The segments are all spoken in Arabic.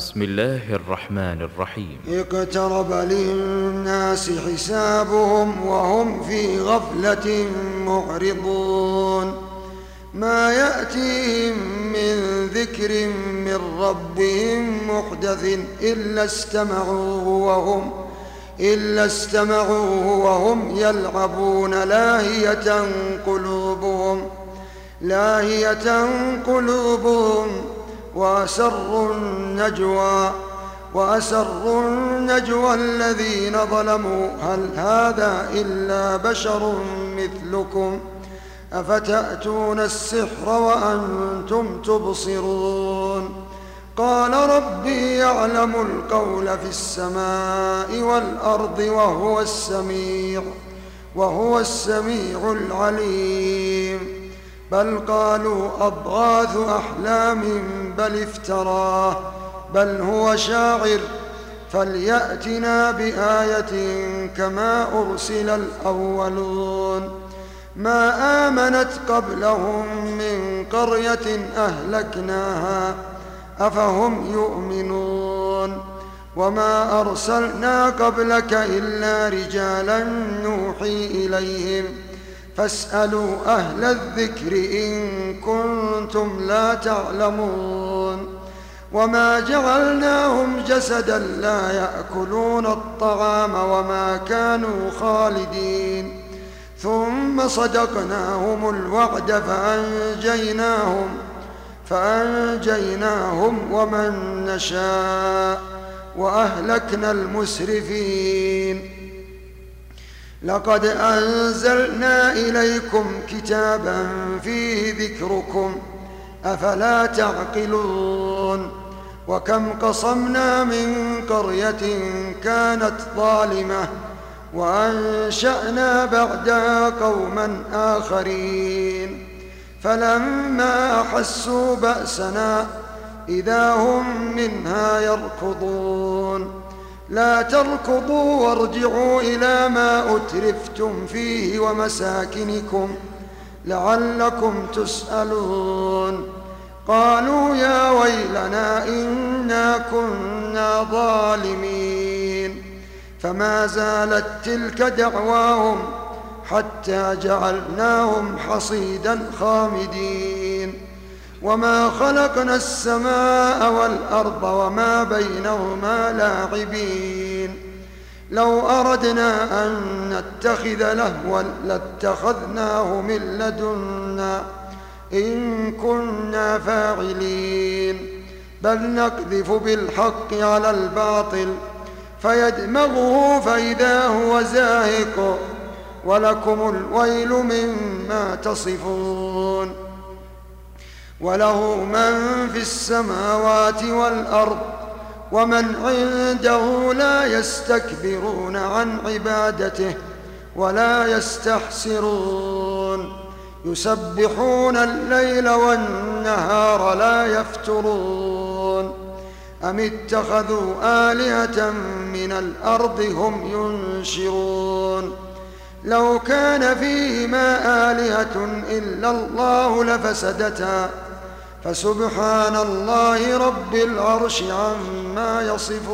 بسم الله الرحمن الرحيم. اقترب للناس حسابهم وهم في غفلة معرضون. ما يأتيهم من ذكر من ربهم محدث إلا استمعوه وهم يلعبون لاهية قلوبهم وأسروا النجوى الذين ظلموا هل هذا إلا بشر مثلكم أفتأتون السحر وأنتم تبصرون. قال ربي يعلم القول في السماء والأرض وهو السميع العليم. بل قالوا أضغاث أحلام بل افتراه بل هو شاعر فليأتنا بآية كما أرسل الأولون. ما آمنت قبلهم من قرية أهلكناها أفهم يؤمنون. وما أرسلنا قبلك إلا رجالا نوحي إليهم فاسألوا أهل الذكر إن كنتم لا تعلمون. وما جعلناهم جسدا لا يأكلون الطعام وما كانوا خالدين. ثم صدقناهم الوعد فأنجيناهم ومن نشاء وأهلكنا المسرفين. لقد أنزلنا إليكم كتابا فيه ذكركم أفلا تعقلون. وكم قصمنا من قرية كانت ظالمة وأنشأنا بعدها قوما آخرين فلما أحسوا بأسنا إذا هم منها يركضون. لا تركضوا وارجعوا إلى ما أترفتم فيه ومساكنكم لعلكم تسألون. قالوا يا ويلنا إنا كنا ظالمين. فما زالت تلك دعواهم حتى جعلناهم حصيدا خامدين. وما خلقنا السماء والأرض وما بينهما لاعبين. لو أردنا أن نتخذ لهوا لاتخذناه من لدنا إن كنا فاعلين. بل نقذف بالحق على الباطل فيدمغه فإذا هو زاهق ولكم الويل مما تصفون. وله من في السماوات والأرض ومن عنده لا يستكبرون عن عبادته ولا يستحسرون. يسبحون الليل والنهار لا يفترون. أم اتخذوا آلهة من الأرض هم ينشرون. لو كان فيهما آلهة إلا الله لفسدتا فسبحان الله رب العرش عما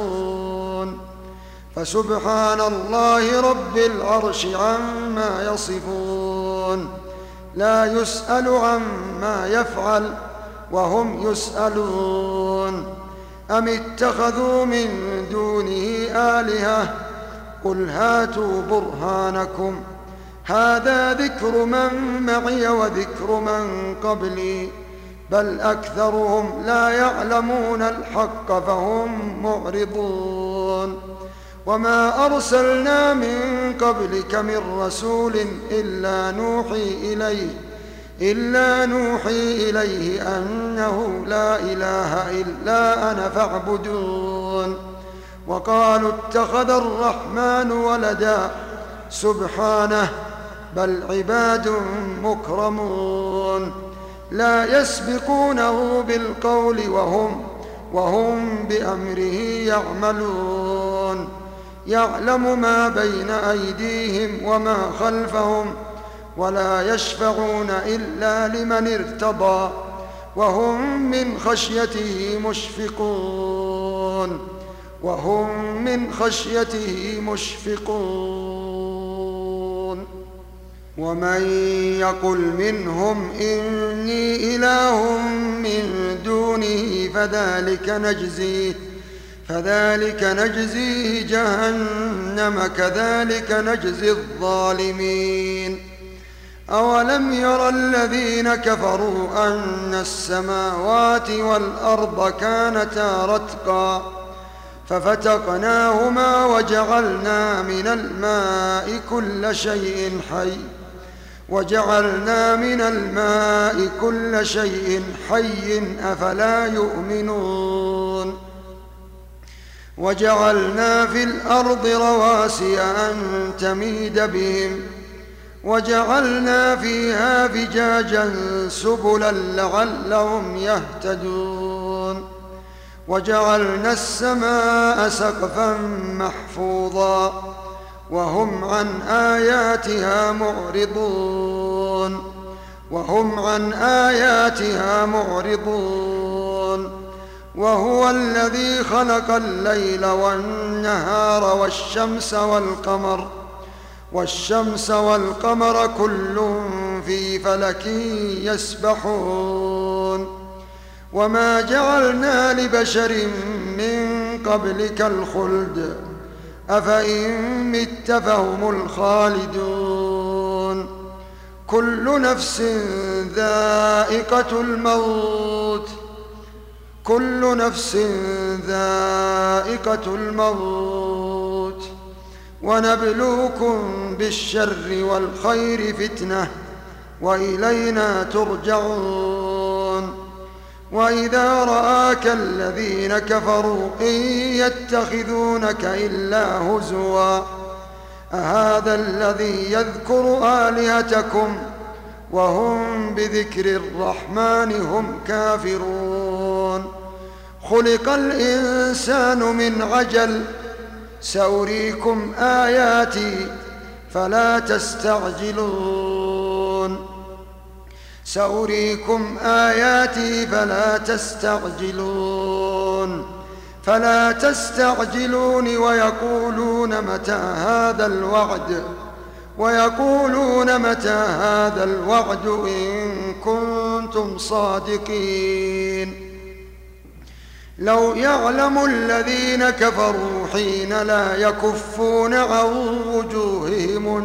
يصفون. لا يسأل عما يفعل وهم يسألون. أم اتخذوا من دونه آلهة قل هاتوا برهانكم هذا ذكر من معي وذكر من قبلي بل أكثرهم لا يعلمون الحق فهم معرضون. وما أرسلنا من قبلك من رسول إلا نوحي إليه أنه لا إله إلا أنا فاعبدون. وقالوا اتخذ الرحمن ولدا سبحانه بل عباد مكرمون لا يسبقونه بالقول وهم بأمره يعملون. يعلم ما بين أيديهم وما خلفهم ولا يشفعون إلا لمن ارتضى وهم من خشيته مشفقون. وهم من خشيته مشفقون. ومن يقل منهم إني إله من دونه فذلك نجزيه جهنم كذلك نجزي الظالمين. أولم ير الذين كفروا أن السماوات والأرض كانتا رتقا ففتقناهما وجعلنا من الماء كل شيء حي أفلا يؤمنون. وجعلنا في الأرض رواسي أن تميد بهم وجعلنا فيها فجاجا سبلا لعلهم يهتدون. وجعلنا السماء سقفا محفوظا وهم عن آياتها معرضون. وهو الذي خلق الليل والنهار والشمس والقمر كل في فلك يسبحون. وما جعلنا لبشر من قبلك الخلد أفإن مت فهم الخالدون. كل نفس ذائقة الموت ونبلوكم بالشر والخير فتنة وإلينا ترجعون. وإذا رآك الذين كفروا إن يتخذونك إلا هزوا أهذا الذي يذكر آلهتكم وهم بذكر الرحمن هم كافرون. خلق الإنسان من عجل سأريكم آياتي فلا تستعجلون ويقولون متى هذا الوعد إن كنتم صادقين. لو يعلم الذين كفروا حين لا يكفون عن وجوههم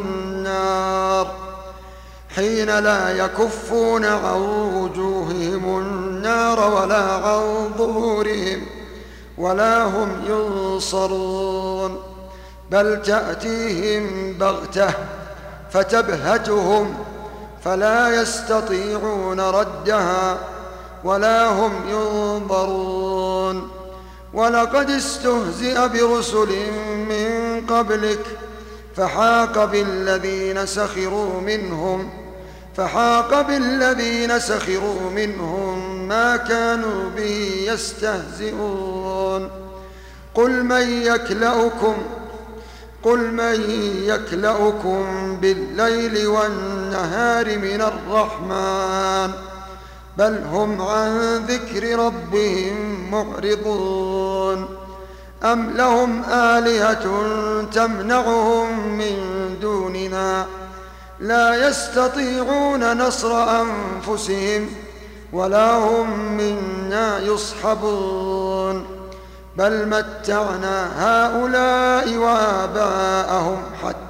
النار ولا عن ظهورهم ولا هم ينصرون. بل تأتيهم بغتة فتبهتهم فلا يستطيعون ردها ولا هم ينظرون. ولقد استهزئ برسل من قبلك فحاق بالذين سخروا منهم ما كانوا به يستهزئون. قل من يكلؤكم بالليل والنهار من الرحمن بل هم عن ذكر ربهم معرضون. أم لهم آلهة تمنعهم من دوننا لا يستطيعون نصر أنفسهم ولا هم منا يصحبون. بل متعنا هؤلاء وآباءهم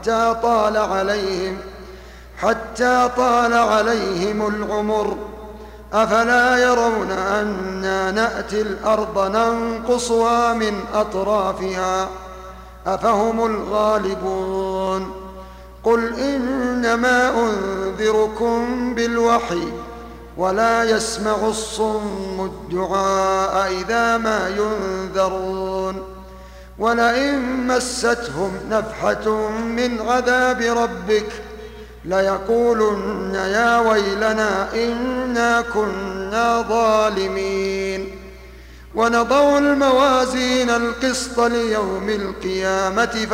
حتى طال عليهم العمر أفلا يرون أنا نأتي الأرض ننقصها من أطرافها أفهم الغالبون. قل إنما أنذركم بالوحي ولا يسمع الصم الدعاء إذا ما ينذرون. ولئن مستهم نفحة من عذاب ربك ليقولن يا ويلنا إنا كنا ظالمين. ونضع الموازين القسط ليوم القيامة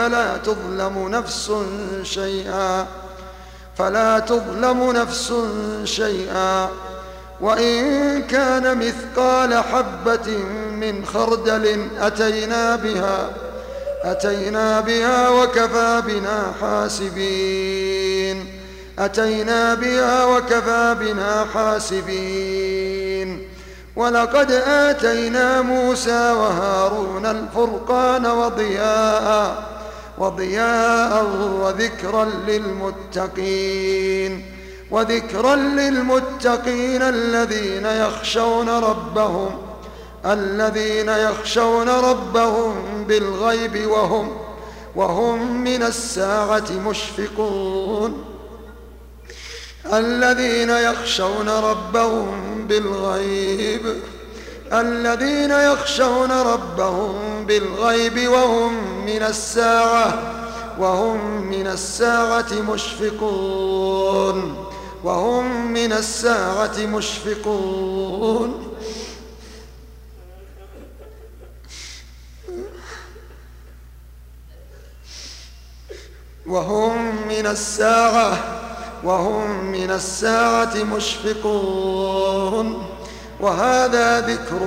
فلا تظلم نفس شيئا وإن كان مثقال حبة من خردل أتينا بها وكفى بنا حاسبين ولقد آتينا موسى وهارون الفرقان وضياء وذكرا للمتقين الذين يخشون ربهم بالغيب وهم من الساعة مشفقون الذين يخشون ربهم بالغيب وهم من الساعة مشفقون وهذا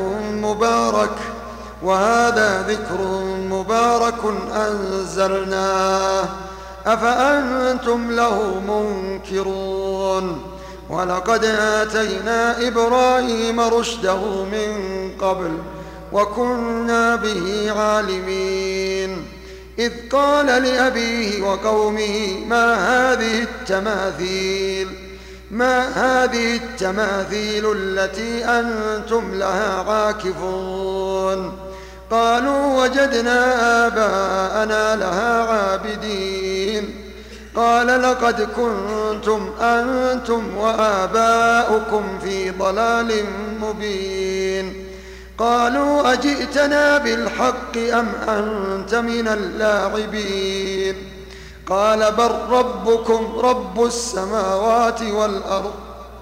ذكر مبارك أنزلناه أفأنتم له منكرون ولقد آتينا إبراهيم رشده من قبل وكنا به عالمين إذ قال لأبيه وقومه ما هذه التماثيل التي أنتم لها عاكفون قالوا وجدنا آباءنا لها عابدين قال لقد كنتم أنتم وآباؤكم في ضلال مبين قالوا أجئتنا بالحق أم أنت من اللاعبين قال بل ربكم رب السماوات والأرض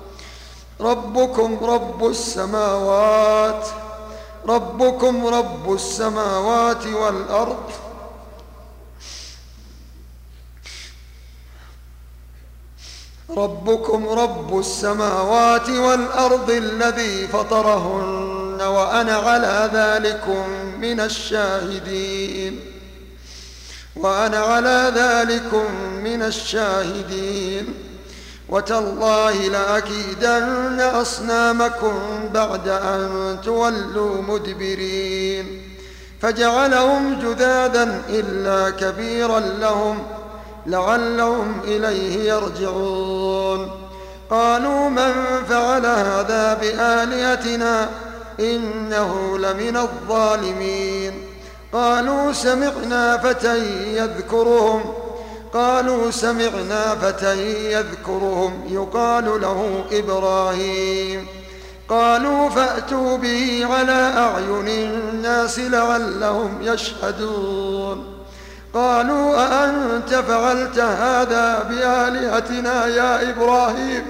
الذي فطرهن وأنا على ذلكم من الشاهدين وتالله لأكيدن أصنامكم بعد أن تولوا مدبرين فجعلهم جذاذا إلا كبيرا لهم لعلهم إليه يرجعون قالوا من فعل هذا بآلهتنا إنه لمن الظالمين قالوا سمعنا فتى يذكرهم يقال له إبراهيم قالوا فأتوا به على أعين الناس لعلهم يشهدون قالوا أأنت فعلت هذا بآلهتنا يا إبراهيم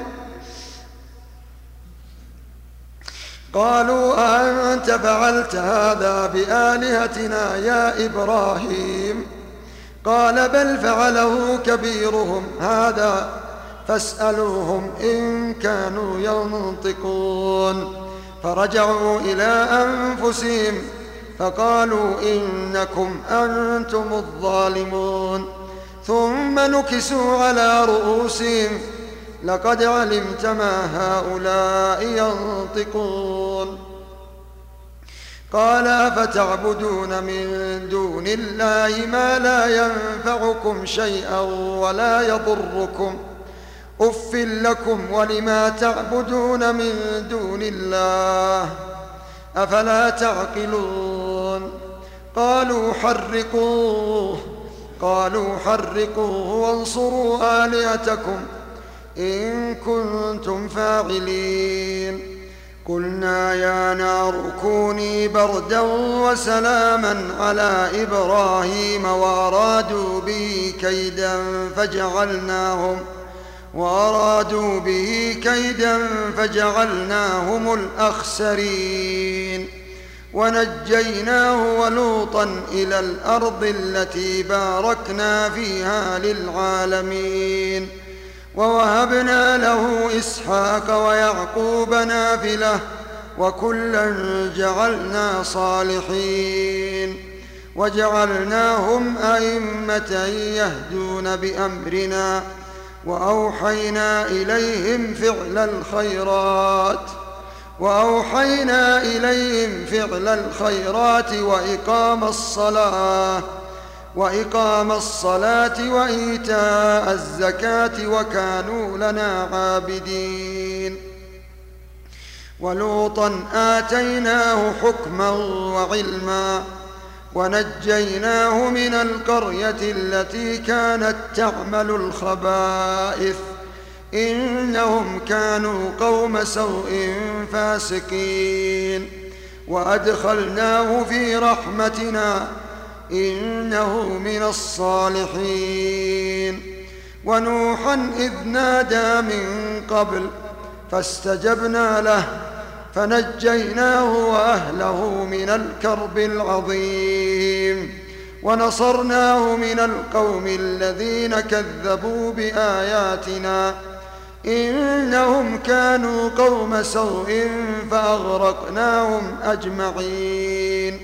قال بل فعله كبيرهم هذا فاسألوهم إن كانوا ينطقون فرجعوا إلى أنفسهم فقالوا إنكم أنتم الظالمون ثم نكسوا على رؤوسهم لقد علمت ما هؤلاء ينطقون قال أفتعبدون من دون الله ما لا ينفعكم شيئا ولا يضركم أف لكم ولما تعبدون من دون الله أفلا تعقلون قالوا حرقوه وانصروا آلهتكم إن كنتم فاعلين قلنا يا نار كوني بردا وسلاما على إبراهيم وأرادوا به كيدا فجعلناهم الأخسرين ونجيناه ولوطا إلى الأرض التي باركنا فيها للعالمين ووهبنا له إسحاق ويعقوب نافلة وكلا جعلنا صالحين وجعلناهم أئمة يهدون بأمرنا وأوحينا إليهم فعل الخيرات وإقام الصلاة وإيتاء الزكاة وكانوا لنا عابدين ولوطا آتيناه حكما وعلما ونجيناه من القرية التي كانت تعمل الخبائث إنهم كانوا قوم سوء فاسقين وأدخلناه في رحمتنا إنه من الصالحين ونوحا إذ نادى من قبل فاستجبنا له فنجيناه وأهله من الكرب العظيم ونصرناه من القوم الذين كذبوا بآياتنا إنهم كانوا قوم سوء فأغرقناهم أجمعين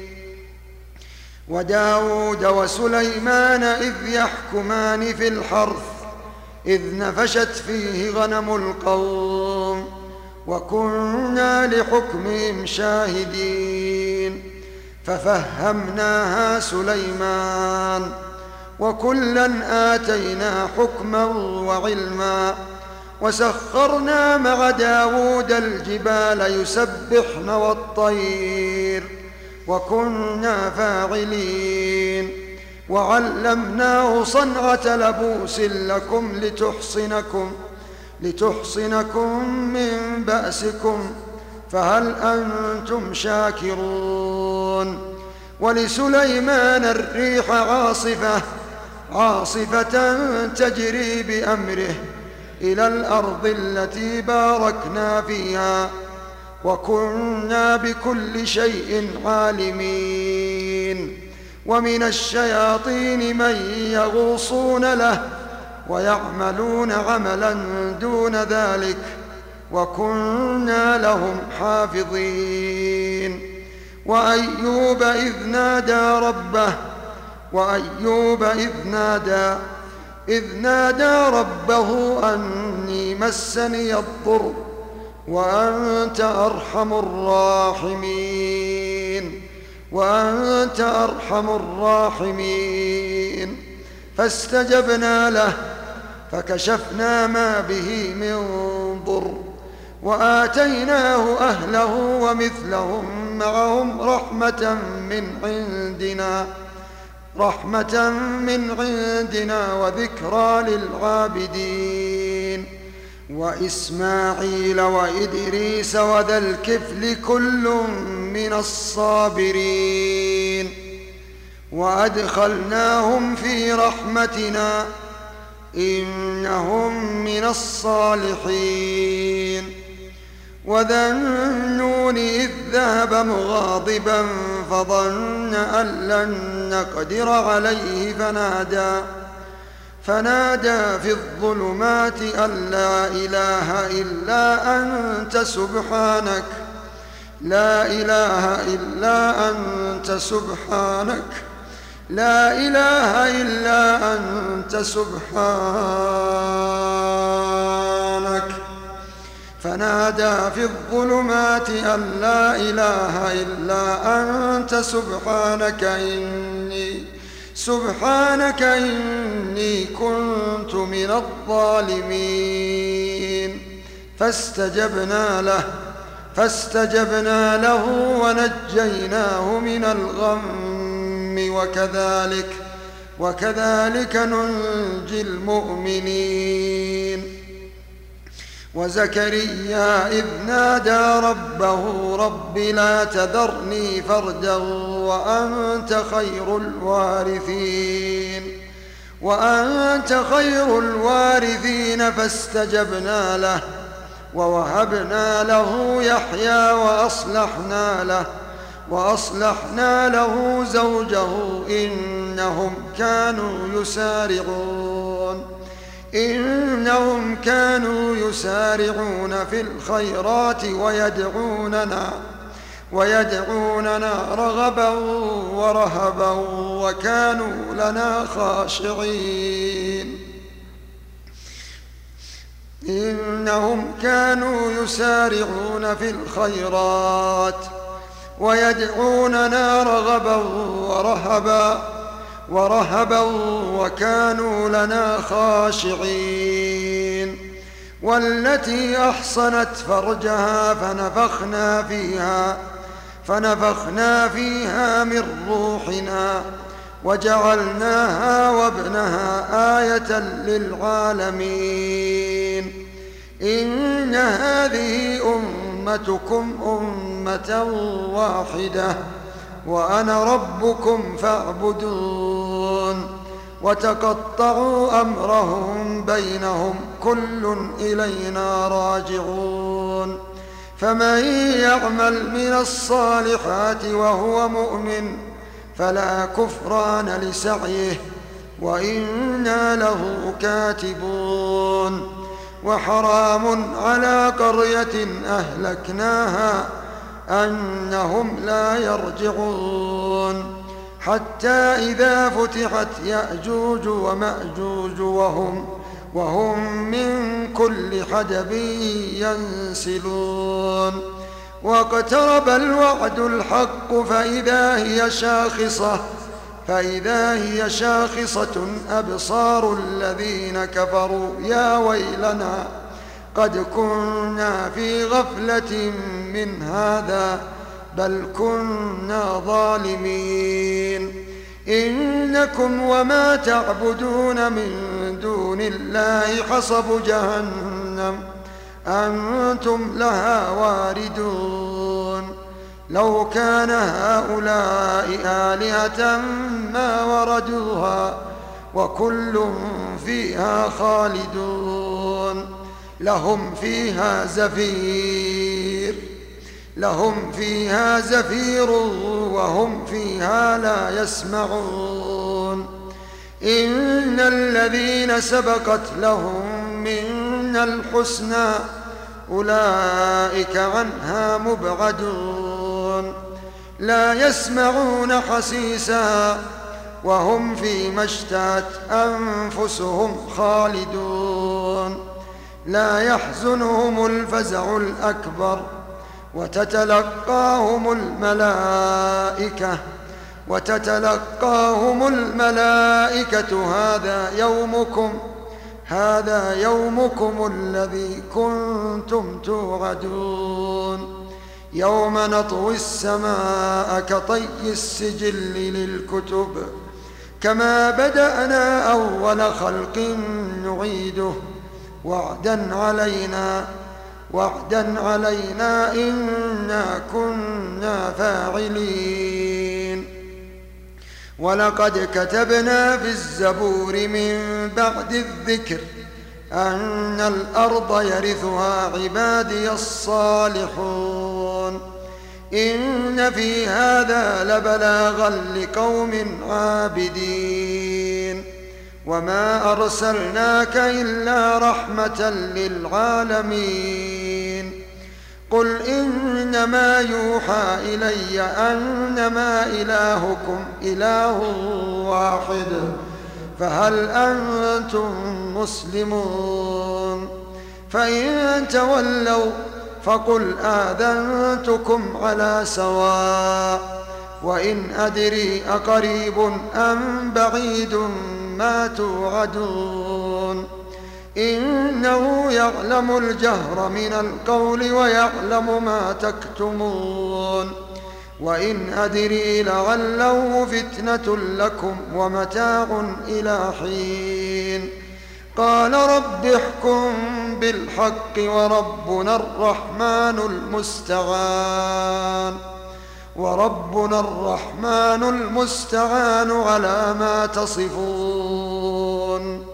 وداود وسليمان إذ يحكمان في الحرث إذ نفشت فيه غنم القوم وكنا لحكمهم شاهدين ففهمناها سليمان وكلا آتينا حكما وعلما وسخرنا مع داود الجبال يسبحن والطير وكنا فاعلين وعلمناه صنعة لبوس لكم لتحصنكم من بأسكم فهل أنتم شاكرون ولسليمان الريح عاصفة تجري بأمره إلى الأرض التي باركنا فيها وكنا بكل شيء عالمين ومن الشياطين من يغوصون له ويعملون عملا دون ذلك وكنا لهم حافظين وأيوب إذ نادى ربه أني مسني الضر وأنت أرحم الراحمين فاستجبنا له فكشفنا ما به من ضر وآتيناه أهله ومثلهم معهم رحمة من عندنا وذكرى للعابدين وإسماعيل وإدريس وذا الكفل كل من الصابرين وأدخلناهم في رحمتنا إنهم من الصالحين وذا النون إذ ذهب مغاضبا فظن أن لن نقدر عليه فنادى في الظلمات أن لا إله إلا أنت سبحانك فنادى في الظلمات أن لا إله إلا أنت سبحانك إني كنت من الظالمين فاستجبنا له ونجيناه من الغم وكذلك ننجي المؤمنين وزكريا إذ نادى ربه رب لا تذرني فردا وأنت خير الوارثين فاستجبنا له ووهبنا له يحيى وأصلحنا له زوجه إنهم كانوا إنهم كانوا يسارعون في الخيرات ويدعوننا رغبا ورهبا وكانوا لنا خاشعين. إنهم كانوا يسارعون في الخيرات ويدعوننا رغبا ورهبا وكانوا لنا خاشعين. والتي أحصنت فرجها فنفخنا فيها من روحنا وجعلناها وابنها آية للعالمين. إن هذه أمتكم أمة واحدة وأنا ربكم فاعبدون. وتقطعوا أمرهم بينهم كل إلينا راجعون. فمن يعمل من الصالحات وهو مؤمن فلا كفران لسعيه وإنا له كاتبون. وحرام على قرية أهلكناها أنهم لا يرجعون حتى إذا فتحت يأجوج ومأجوج وهم من كل حدب ينسلون. واقترب الوعد الحق فإذا هي شاخصة أبصار الذين كفروا يا ويلنا قد كنا في غفلة من هذا بل كنا ظالمين. إنكم وما تعبدون من دون الله حصب جهنم أنتم لها واردون. لو كان هؤلاء آلهة ما وردوها وكل فيها خالدون. لهم فيها زفير وهم فيها لا يسمعون. إن الذين سبقت لهم منا الحسنى أولئك عنها مبعدون. لا يسمعون حسيسها وهم فيما اشتهت أنفسهم خالدون. لا يحزنهم الفزع الأكبر وتتلقاهم الملائكة هذا يومكم الذي كنتم توعدون. يوم نطوي السماء كطي السجل للكتب كما بدأنا أول خلق نعيده وعدا علينا إنا كنا فاعلين. ولقد كتبنا في الزبور من بعد الذكر أن الأرض يرثها عبادي الصالحون. إن في هذا لبلاغا لقوم عابدين. وما أرسلناك إلا رحمة للعالمين. قل إنما يوحى إلي أنما إلهكم إله واحد فهل أنتم مسلمون؟ فإن تولوا فقل آذنتكم على سواء. وإن أدري أقريب أم بعيد ما توعدون. إنه يعلم الجهر من القول ويعلم ما تكتمون. وإن أدري لعله فتنة لكم ومتاع إلى حين. قال رب احكم بالحق وربنا الرحمن المستعان على ما تصفون.